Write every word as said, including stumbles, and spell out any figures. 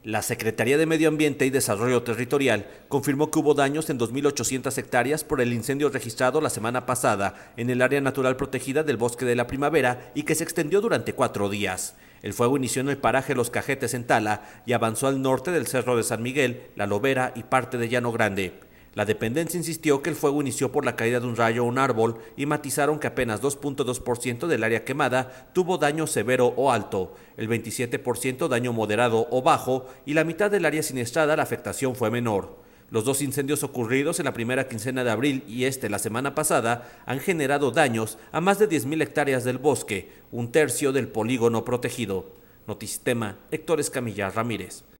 La Secretaría de Medio Ambiente y Desarrollo Territorial confirmó que hubo daños en dos mil ochocientas hectáreas por el incendio registrado la semana pasada en el área natural protegida del Bosque de la Primavera y que se extendió durante cuatro días. El fuego inició en el paraje Los Cajetes en Tala y avanzó al norte del Cerro de San Miguel, La Lobera y parte de Llano Grande. La dependencia insistió que el fuego inició por la caída de un rayo o un árbol y matizaron que apenas dos punto dos por ciento del área quemada tuvo daño severo o alto, el veintisiete por ciento daño moderado o bajo y la mitad del área siniestrada la afectación fue menor. Los dos incendios ocurridos en la primera quincena de abril y este la semana pasada han generado daños a más de diez mil hectáreas del bosque, un tercio del polígono protegido. Notisistema, Héctor Escamilla Ramírez.